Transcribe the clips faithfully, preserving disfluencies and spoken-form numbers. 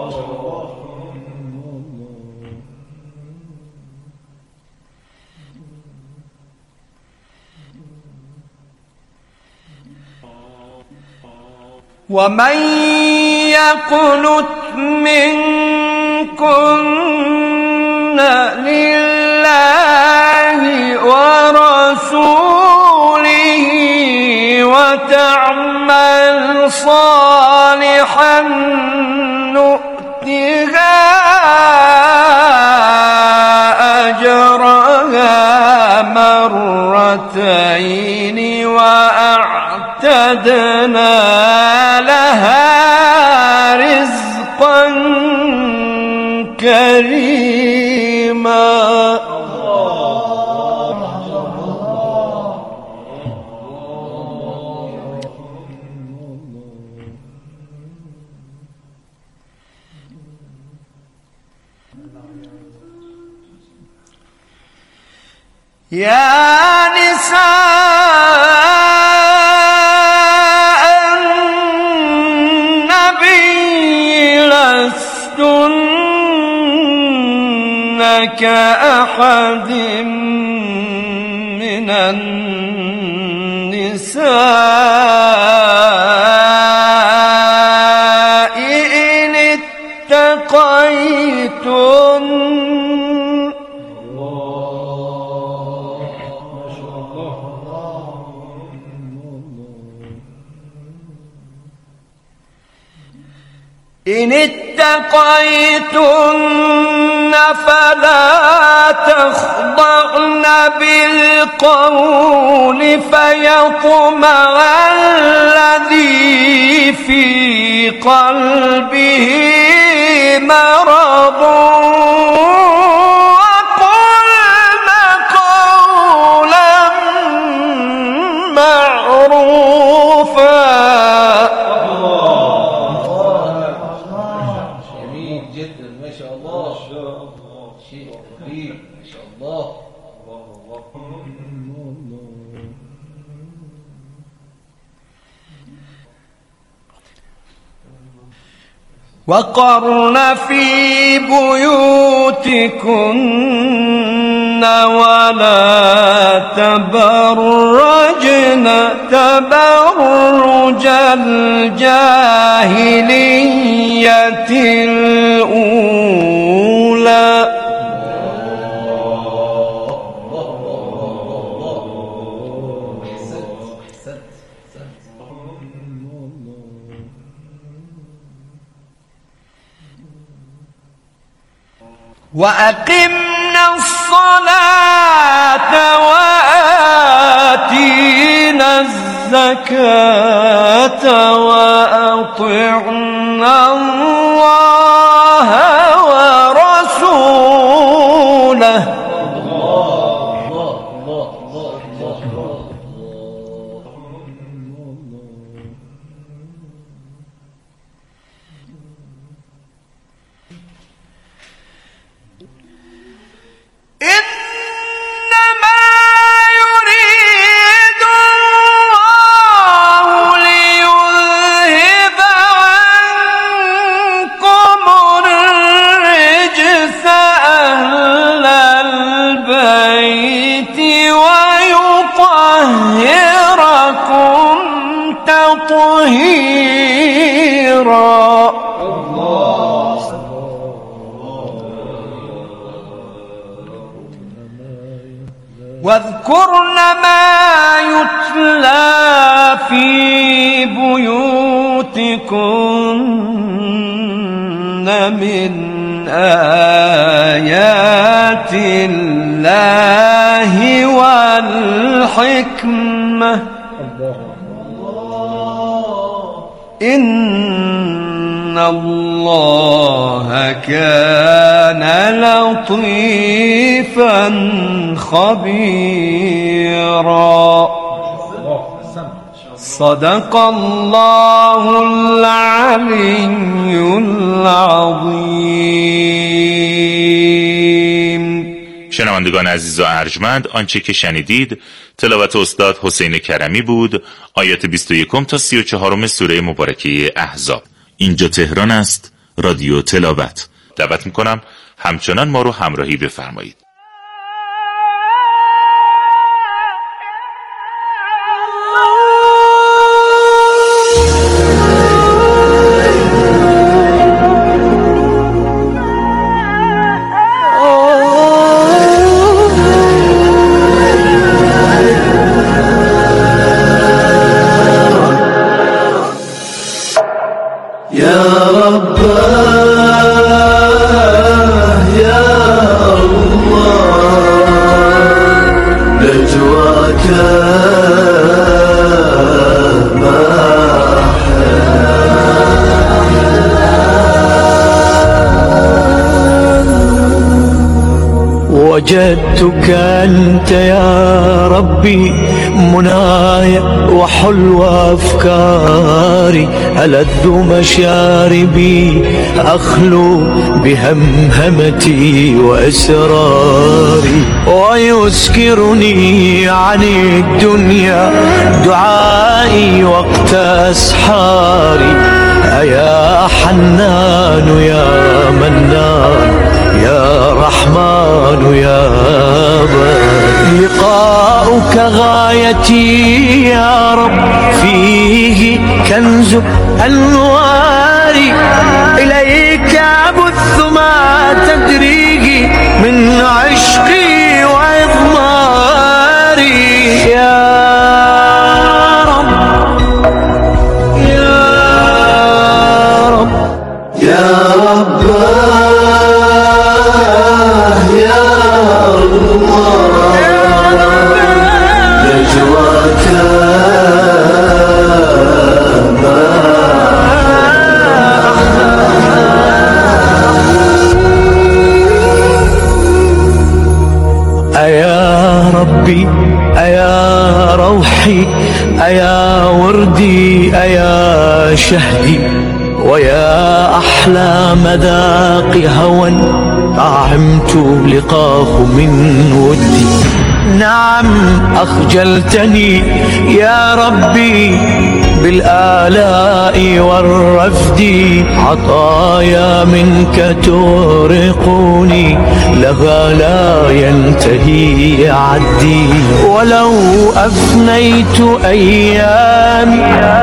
ومن يقنت منكن لله ورسوله وتعمل صالحا نؤتها أجرها مرتين وأعتدنا لها رزقا كريما. يا نساء النبي لستن كأحد من النساء إن اتقيتن إن اتقيتن فلا تخضعن بالقول فيطمع الذي في قلبه مرض وقلن قولا معروفا. وقرن في بيوتكن ولا تبرجن تبرج الجاهلية الأولى وأقمنا الصلاة وآتينا الزكاة وأطعنا الله ورسوله إنما يريد الله ليذهب عنكم الرجس أهل البيت ويطهركم تطهيرا. واذكرن ما يتلى في بيوتكن من آيات الله والحكمة إن الله كان لطيفا خبيرا. صدق الله العلي العظیم. شنوندگان عزیز و ارجمند، آنچه که شنیدید تلاوت استاد حسین کرمی بود، آیات بیست و یک تا سی و چهار سوره مبارکه احزاب. اینجا تهران است، رادیو تلاوت. دعوت میکنم همچنان ما رو همراهی بفرمایید. وجدتك أنت يا ربي منايا وحلو أفكاري ألذ مشاربي أخلو بهمهمتي وأسراري ويسكرني عن الدنيا دعائي وقت أسحاري أيا حنان يا منان يا رحمن يا بر لقاؤك غايتي يا رب فيه كنز أنواري إليك أبث ما تدريه من عشقي وإضماري يا رب يا رب يا رب أيا ربي أيا روحي أيا وردي أيا شهدي ويا أحلى مذاق هوى طعمت لقاه من ودي نعم أخجلتني يا ربي بالآلاء والرفد عطايا منك تورقني لها لا ينتهي عدي ولو أفنيت أيامي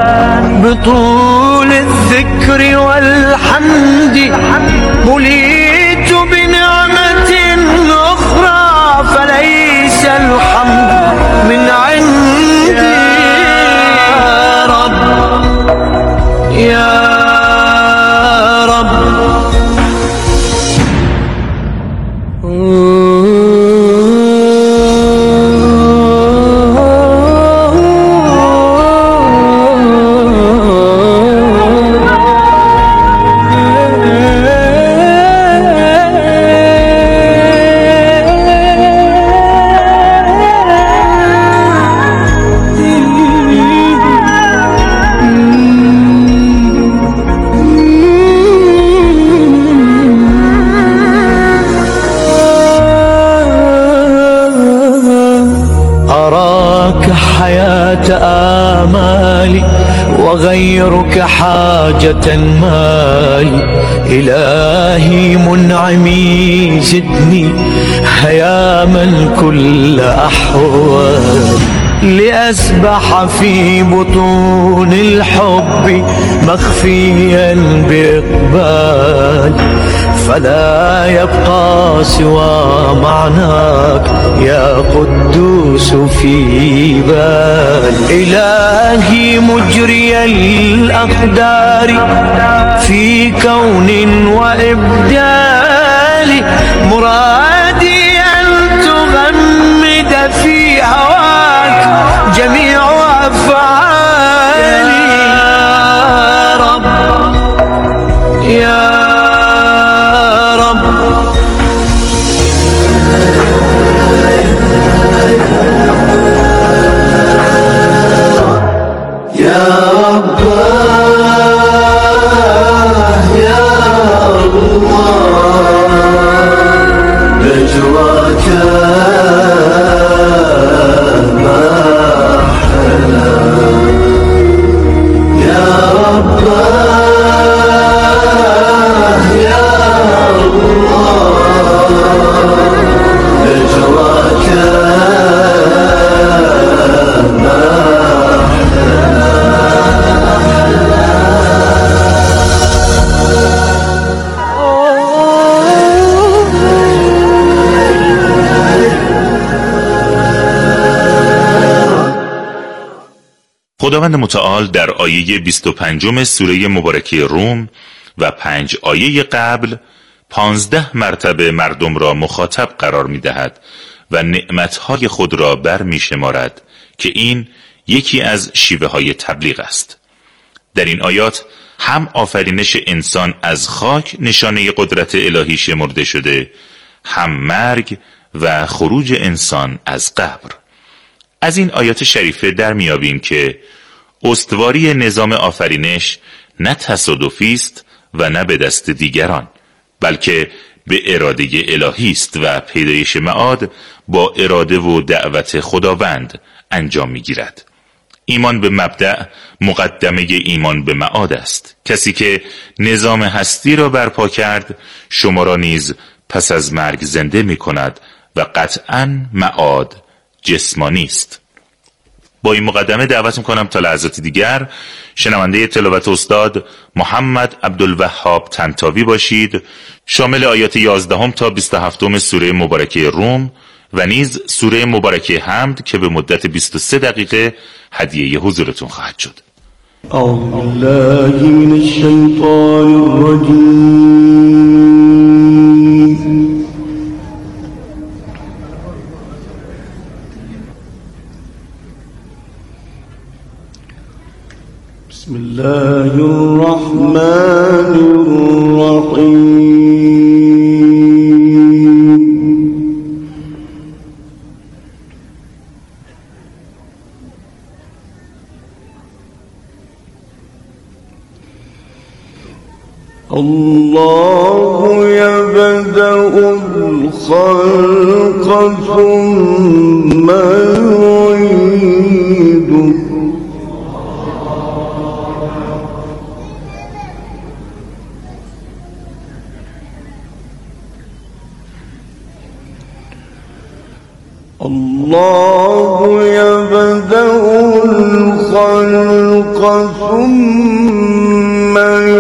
بطول الذكر والحمد مليت بنعمة أخرى فليس الحمد من عندي يا رب يا رب آمالي وغيرك حاجة مالي إلهي منعمي زدني هياما كل أحوال لأسبح في بطون الحب مخفيا بإقبال فلا يبقى سوى معناك يا قدوس في بال إلهي مجري الأقدار في كون وإبدال مرادي أن تغمد في هواك جميع أفعالي يا رب يا خداوند متعال در آیه بیست و پنجم سوره مبارکه روم و پنج آیه قبل پانزده مرتبه مردم را مخاطب قرار می دهد و نعمتهای خود را بر می شمارد که این یکی از شیوه های تبلیغ است. در این آیات هم آفرینش انسان از خاک نشانه قدرت الهی شمرده شده، هم مرگ و خروج انسان از قبر. از این آیات شریفه در میابیم که استواری نظام آفرینش نه تصادفی است و نه به دست دیگران، بلکه به اراده الهی است و پیدایش معاد با اراده و دعوت خداوند انجام میگیرد. ایمان به مبدأ مقدمه ایمان به معاد است. کسی که نظام هستی را برپا کرد شما را نیز پس از مرگ زنده می کند و قطعاً معاد جسمانی است. با این مقدمه دعوت میکنم تا لحظات دیگر شنونده تلاوت استاد محمد عبدالوهاب طنطاوی باشید، شامل آیات یازدهم تا بیست و هفتم سوره مبارکه روم و نیز سوره مبارکه حمد که به مدت بیست و سه دقیقه هدیه حضورتون خواهد شد. اعوذ بالله من الشیطان الرجیم. بسم الله الرحمن الرحیم. الله يبدأ الخلق ثم يعيده الله يبدأ الخلق ثم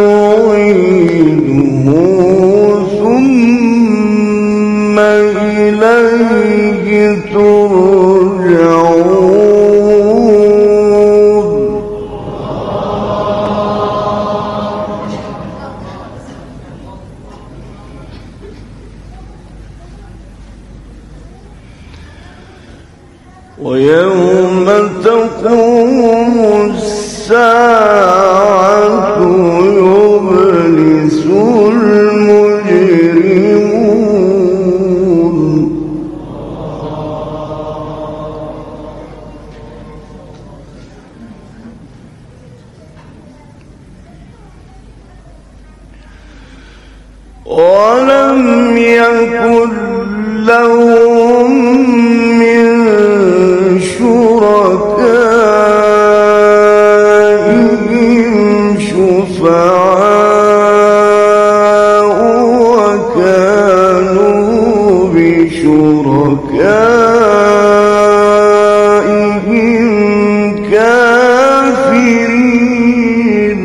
يعيده ثم إليه ترجعون. ويوم تقوم الساعة يبلس المجرمون. ولم يكن لهم من شركائهم شفعاء وكانوا بشركائهم كافرين.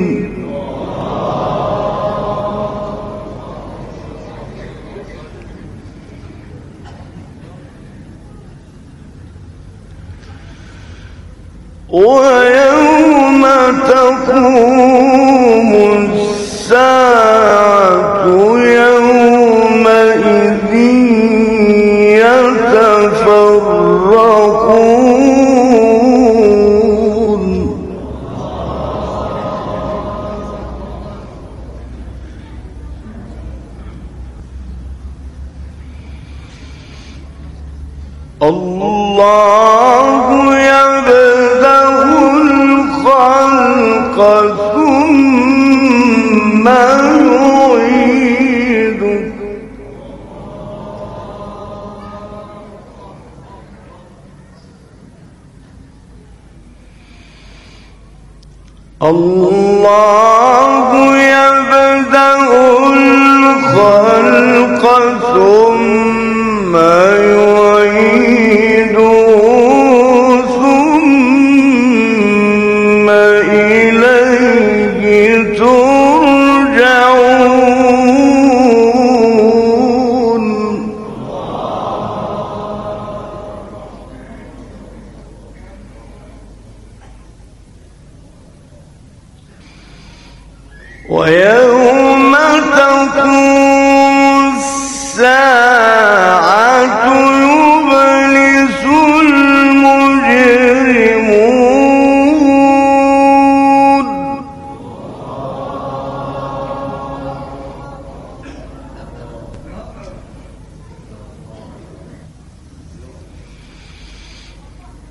ويوم تقوم الساعة يومئذ يتفرقون. الله يبدأ الخلق ثم يعيده الله يبدأ الخلق ثم يعيده ثم إليه ترجعون.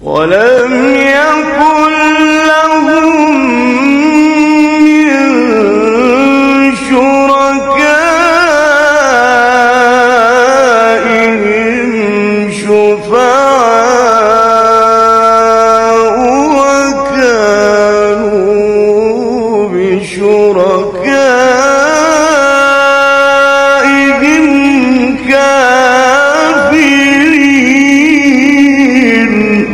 ولم يكن لهم من شركائهم شفعاء وكانوا بشركائهم كافرين.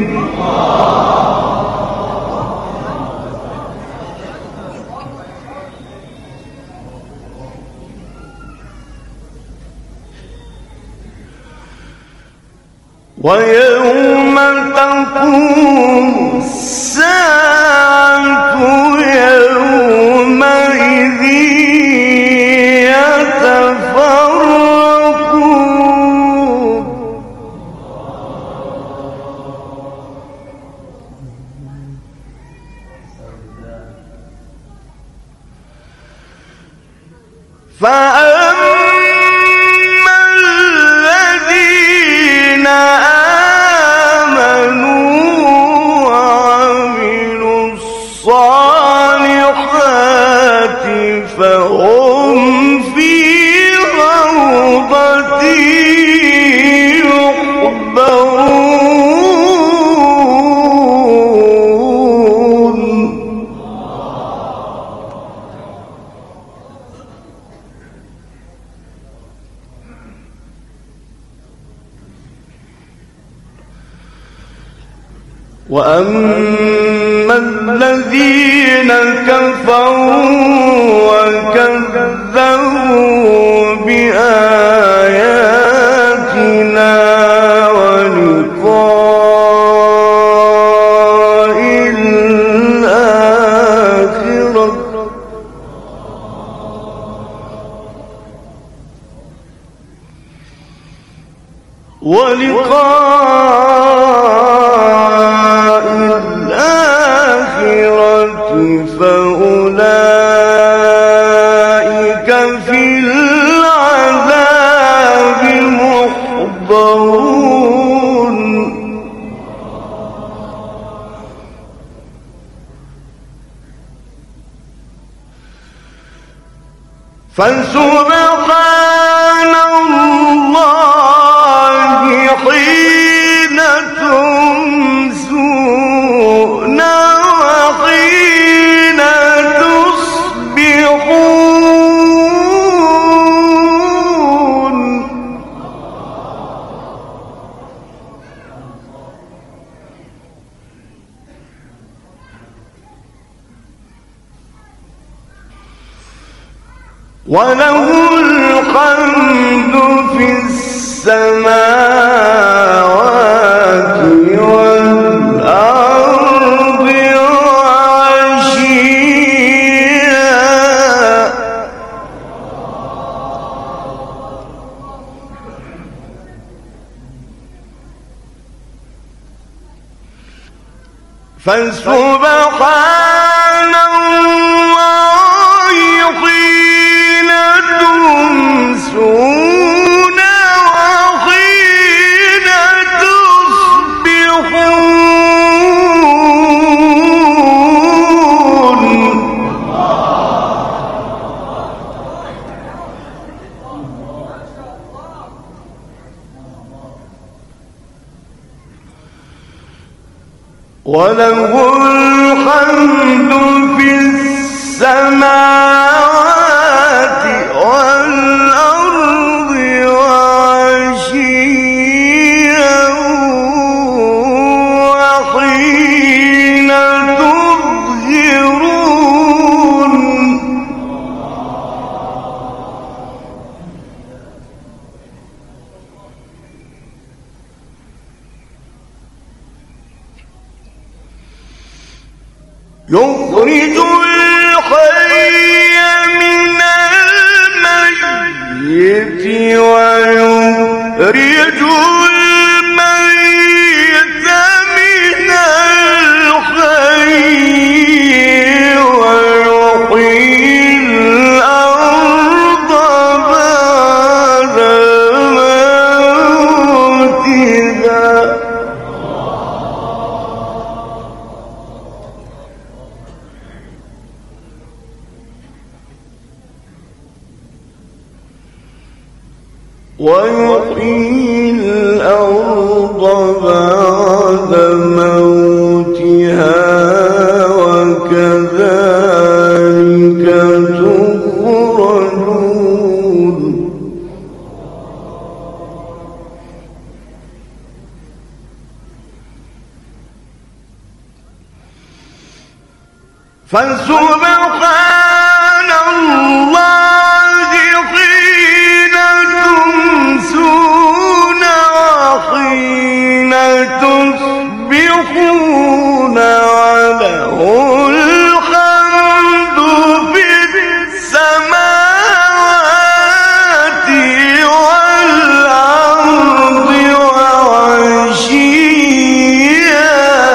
ويوم تقوم الساعة يومئذ يتفرقون. فأما الذين الصالحات فهم في روضة يحبرون. وأما الذين كفروا وكذبوا بآياتنا ولقاء الآخرة ولقاء الآخرة فأولئك في العذاب محضرون. فسبحان الله حين تمسون وحين تصبحون. وله الحمد في السماوات والأرض وعشيا. فسبحان الله حين تمسون وحين تصبحون. وله الحمد في السماوات والأرض وعشيا وحين تظهرون. يخرج الحي من الميت ويخرج الميت من الحي ويحيي الأرض بعد موتها. ويحيي الأرض بعد موتها وكذلك تخرجون فسبحان الله حين تمسون وحين تصبحون وله الحمد في السماوات والأرض وعشيا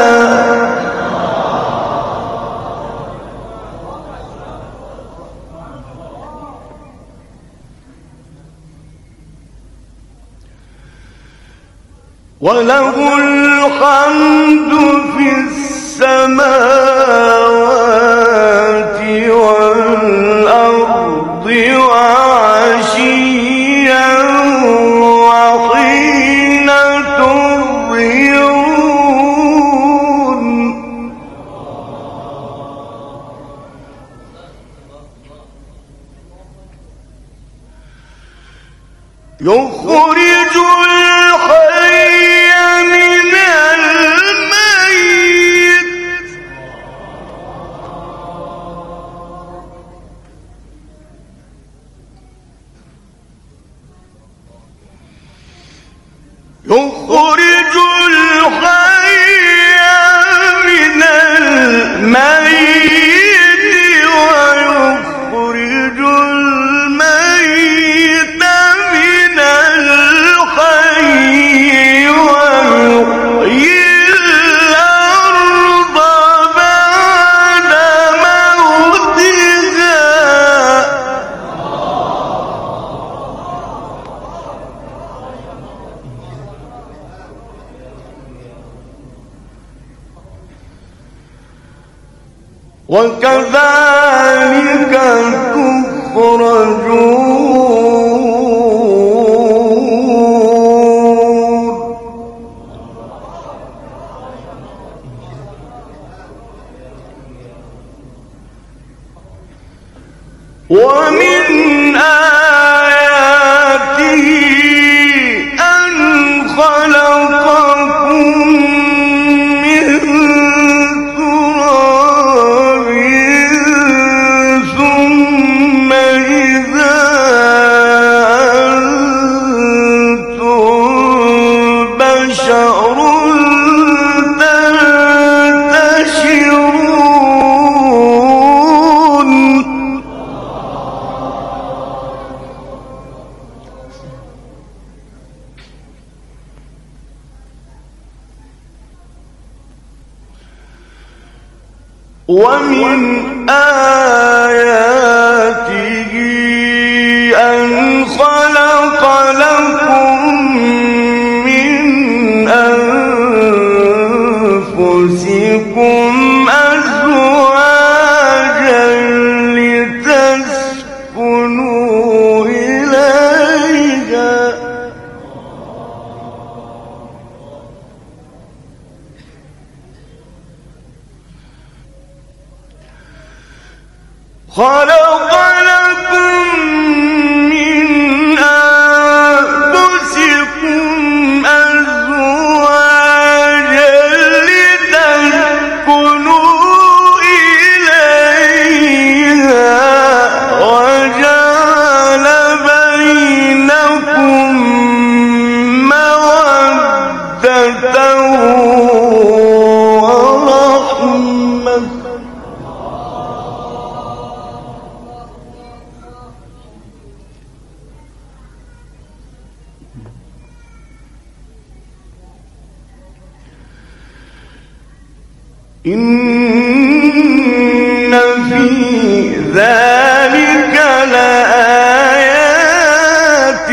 وله الحمد في السماوات والأرض وعشيا وحين تظهرون يخرج الحي من الميت يخرج الحي من الميت ويخرج الميت من الحي ويحيي الأرض بعد موتها وكذلك تخرجون ومن آياته أن خلقكم من تراب ثم إذا أنتم بشر تنتشرون ومن آياته أن خلق لكم من أنفسكم أزواجا لتسكنوا إليها خلق لكم من أنفسكم أزواجا لتسكنوا إليها وجعل بينكم مودة ورحمة إن في ذلك لآيات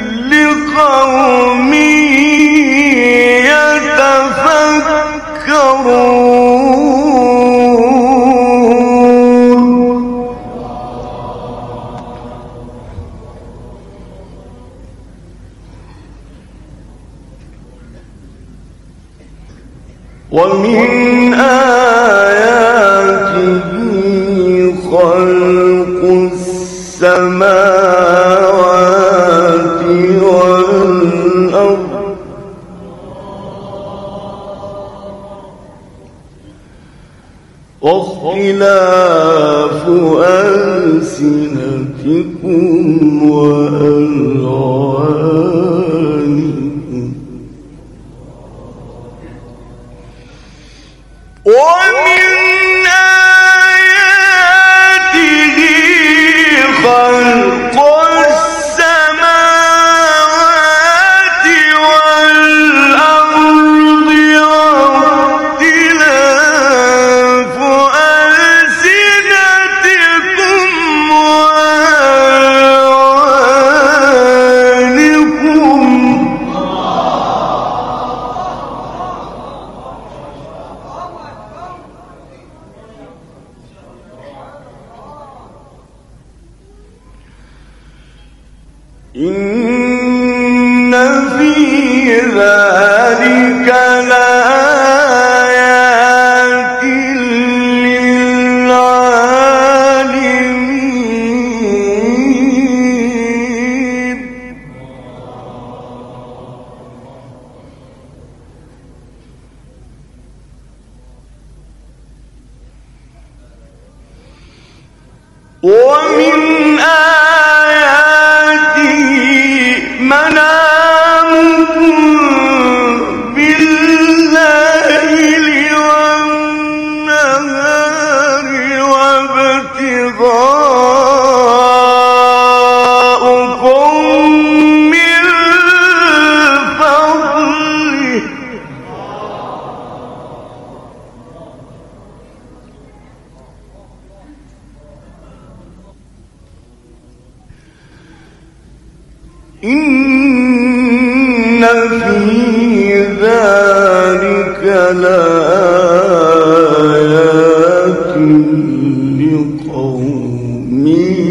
لقوم يتفكرون ومن آياته خلق السماوات والأرض واختلاف ألسنتكم وألوانكم ومن آياته خلق السماوات والأرض واختلاف ألسنتكم وألوانكم إن في ذلك لآيات للعالمين ومن منامكم بالليل والنهار وابتغاؤكم من فضله إن في ذلك لآيات لقوم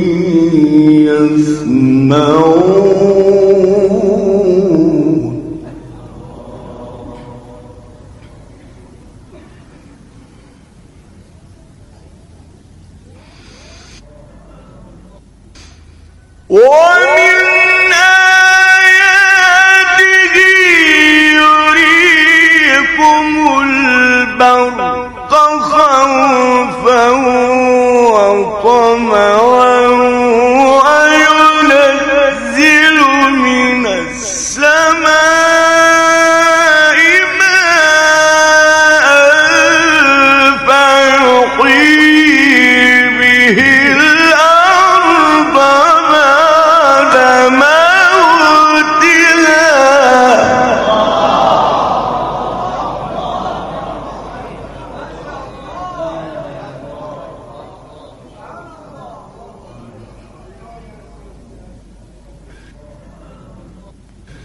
يسمعون ومن البرق خوفا وطمعا وينزل من السماء ماء فيحيي به الأرض بعد موتها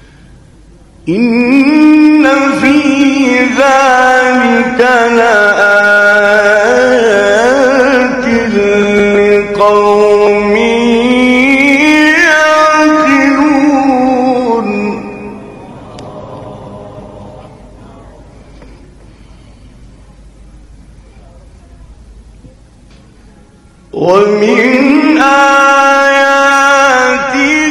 إن في ذلك لآيات